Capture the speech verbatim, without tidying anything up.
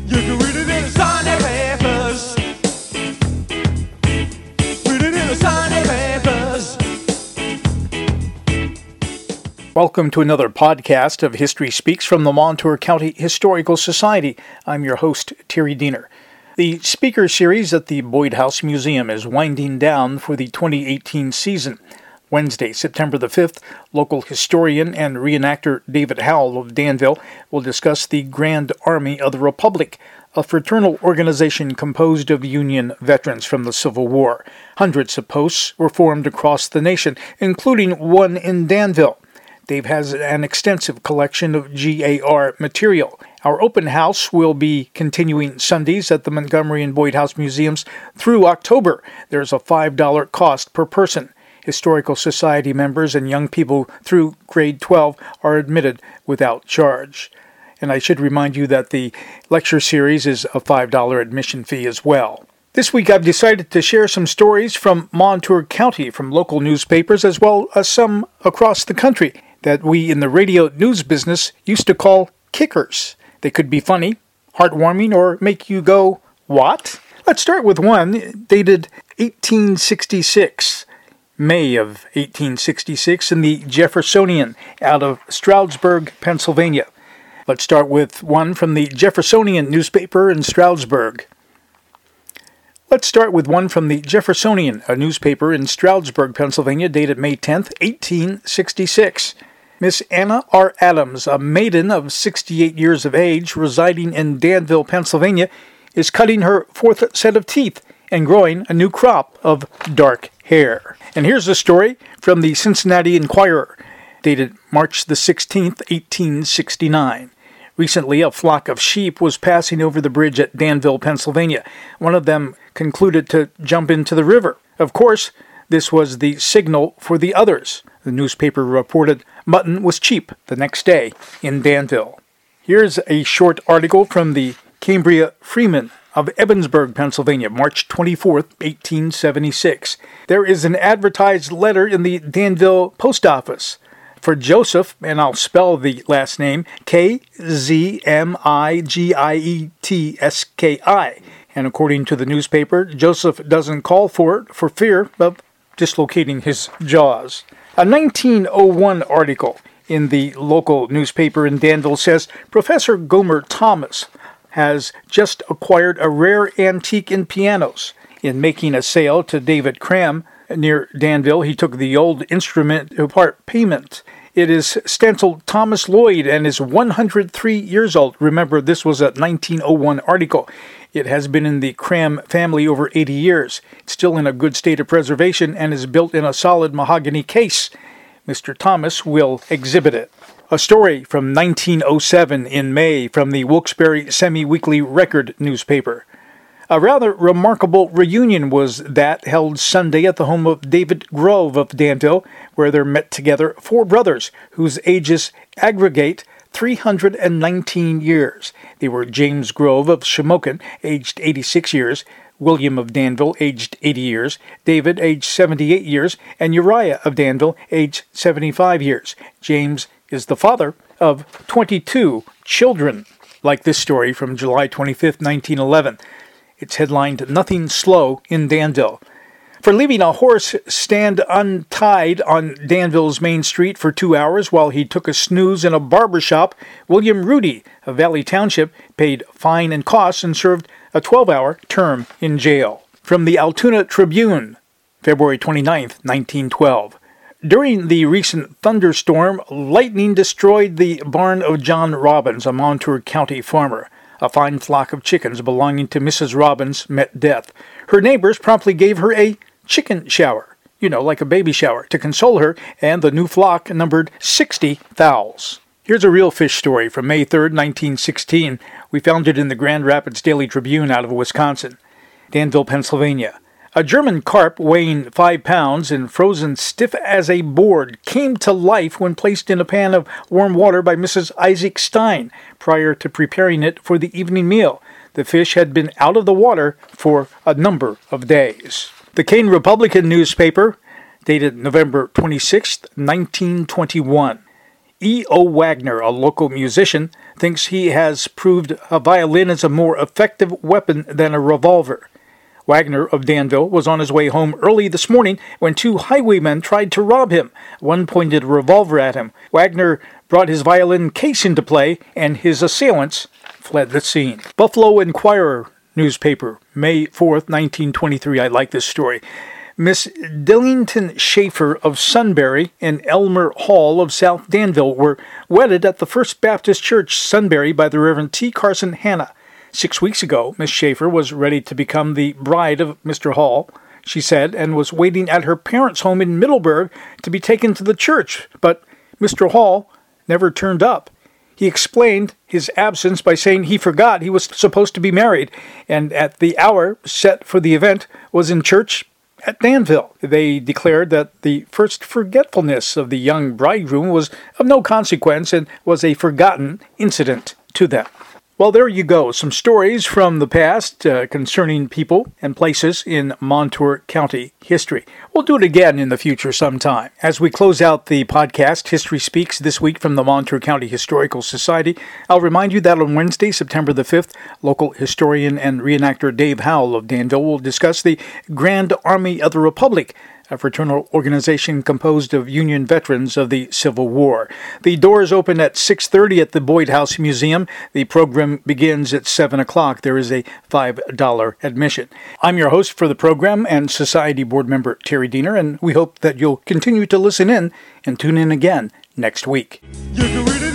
You can read it in the Sunday papers. Read it in the Sunday papers. Welcome to another podcast of History Speaks from the Montour County Historical Society. I'm your host, Terry Diener. The speaker series at the Boyd House Museum is winding down for the twenty eighteen season. Wednesday, September the fifth, local historian and reenactor David Howell of Danville will discuss the Grand Army of the Republic, a fraternal organization composed of Union veterans from the Civil War. Hundreds of posts were formed across the nation, including one in Danville. Dave has an extensive collection of G A R material. Our open house will be continuing Sundays at the Montgomery and Boyd House Museums through October. There's a five dollars cost per person. Historical Society members and young people through grade twelve are admitted without charge. And I should remind you that the lecture series is a five dollars admission fee as well. This week I've decided to share some stories from Montour County from local newspapers as well as some across the country that we in the radio news business used to call kickers. They could be funny, heartwarming, or make you go, what? Let's start with one dated eighteen sixty-six. May of eighteen sixty-six in the Jeffersonian out of Stroudsburg, Pennsylvania. Let's start with one from the Jeffersonian newspaper in Stroudsburg. Let's start with one from the Jeffersonian, a newspaper in Stroudsburg, Pennsylvania, dated May tenth, eighteen sixty-six. Miss Anna R. Adams, a maiden of sixty-eight years of age, residing in Danville, Pennsylvania, is cutting her fourth set of teeth and growing a new crop of dark hair. And here's a story from the Cincinnati Enquirer, dated March the sixteenth, eighteen sixty-nine. Recently, a flock of sheep was passing over the bridge at Danville, Pennsylvania. One of them concluded to jump into the river. Of course, this was the signal for the others. The newspaper reported mutton was cheap the next day in Danville. Here's a short article from the Cambria Freeman of Ebensburg, Pennsylvania, March twenty-fourth, eighteen seventy-six. There is an advertised letter in the Danville post office for Joseph, and I'll spell the last name, K Z M I G I E T S K I. And according to the newspaper, Joseph doesn't call for it for fear of dislocating his jaws. A nineteen oh one article in the local newspaper in Danville says Professor Gomer Thomas has just acquired a rare antique in pianos. In making a sale to David Cram near Danville, he took the old instrument to part payment. It is stenciled Thomas Lloyd and is one hundred three years old. Remember, this was a nineteen oh one article. It has been in the Cram family over eighty years. It's still in a good state of preservation and is built in a solid mahogany case. Mister Thomas will exhibit it. A story from nineteen oh seven in May from the Wilkes-Barre Semi-Weekly Record newspaper. A rather remarkable reunion was that held Sunday at the home of David Grove of Danville, where there met together four brothers whose ages aggregate three hundred nineteen years. They were James Grove of Shamokin, aged eighty-six years, William of Danville, aged eighty years, David, aged seventy-eight years, and Uriah of Danville, aged seventy-five years. James is the father of twenty-two children. Like this story from July twenty-fifth, nineteen eleven. It's headlined, Nothing Slow in Danville. For leaving a horse stand untied on Danville's main street for two hours while he took a snooze in a barber shop, William Rudy of Valley Township paid fine and costs and served a twelve-hour term in jail. From the Altoona Tribune, February twenty-ninth, nineteen twelve. During the recent thunderstorm, lightning destroyed the barn of John Robbins, a Montour County farmer. A fine flock of chickens belonging to Missus Robbins met death. Her neighbors promptly gave her a chicken shower, you know, like a baby shower, to console her, and the new flock numbered sixty fowls. Here's a real fish story from May third, nineteen sixteen. We found it in the Grand Rapids Daily Tribune out of Wisconsin. Danville, Pennsylvania. A German carp weighing five pounds and frozen stiff as a board came to life when placed in a pan of warm water by Missus Isaac Stein prior to preparing it for the evening meal. The fish had been out of the water for a number of days. The Kane Republican newspaper, dated November twenty-sixth, nineteen twenty-one. E O. Wagner, a local musician, thinks he has proved a violin is a more effective weapon than a revolver. Wagner of Danville was on his way home early this morning when two highwaymen tried to rob him. One pointed a revolver at him. Wagner brought his violin case into play, and his assailants fled the scene. Buffalo Inquirer newspaper, May fourth, nineteen twenty-three. I like this story. Miss Dillington Schaefer of Sunbury and Elmer Hall of South Danville were wedded at the First Baptist Church, Sunbury, by the Reverend T. Carson Hanna. Six weeks ago, Miss Schaefer was ready to become the bride of Mister Hall, she said, and was waiting at her parents' home in Middleburg to be taken to the church. But Mister Hall never turned up. He explained his absence by saying he forgot he was supposed to be married, and at the hour set for the event was in church at Danville. They declared that the first forgetfulness of the young bridegroom was of no consequence and was a forgotten incident to them. Well, there you go. Some stories from the past uh, concerning people and places in Montour County history. We'll do it again in the future sometime. As we close out the podcast, History Speaks, this week from the Montour County Historical Society, I'll remind you that on Wednesday, September the fifth, local historian and reenactor Dave Howell of Danville will discuss the Grand Army of the Republic, a fraternal organization composed of Union veterans of the Civil War. The doors open at six thirty at the Boyd House Museum. The program begins at seven o'clock. There is a five dollars admission. I'm your host for the program and Society Board member Terry Diener, and we hope that you'll continue to listen in and tune in again next week. You can read it.